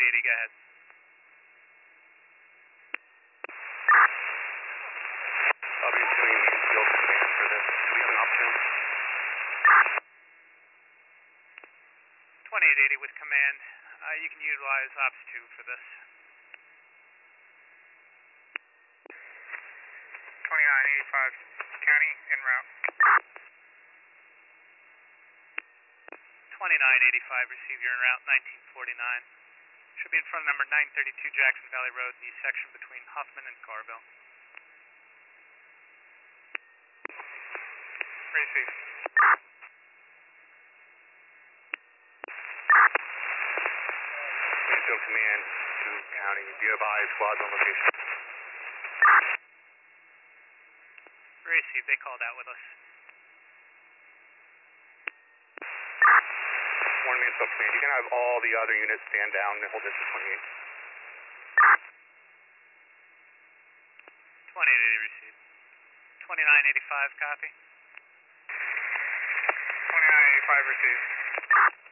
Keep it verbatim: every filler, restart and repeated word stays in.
eighty, go ahead. I'll be doing field command for this. Do we have an option? twenty-eight eighty with command. Uh, you can utilize ops two for this. twenty-nine eighty-five, county, en route. twenty-nine eighty-five, receive your en route, nineteen forty-nine. Should be in front of number nine thirty-two Jackson Valley Road, the section between Huffman and Carville. Receive. Field command to county. Do you have eyes squads on location? Receive, they called out with us. One man field command. You can have all the other units stand down and hold this to twenty-eight. twenty-eight eighty received. twenty-nine eighty-five, copy. twenty-nine eighty-five, received.